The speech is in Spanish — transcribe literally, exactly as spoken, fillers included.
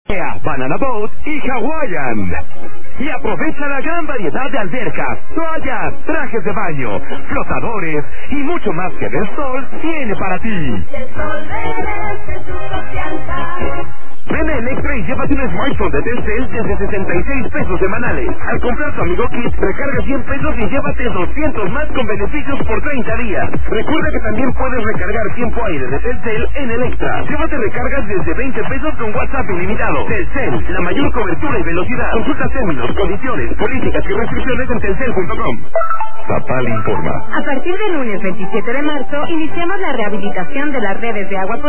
Banana Boat y Hawaiian. Y aprovecha la gran variedad de albercas, toallas, trajes de baño, flotadores y mucho más que Del Sol tiene para ti. El Sol merece su confianza. Ven a Electra y llévate un smartphone de Telcel desde sesenta y seis pesos semanales. Al comprar tu Amigo Kit, recarga cien pesos y llévate doscientos más con beneficios por treinta días. Recuerda que también puedes recargar tiempo aire de Telcel en Electra. Llévate recargas desde veinte pesos con WhatsApp ilimitado. Telcel, la mayor cobertura y velocidad. Consulta términos, condiciones, políticas y restricciones en telcel punto com. Papá le informa. A partir del lunes veintisiete de marzo, iniciamos la rehabilitación de las redes de agua potable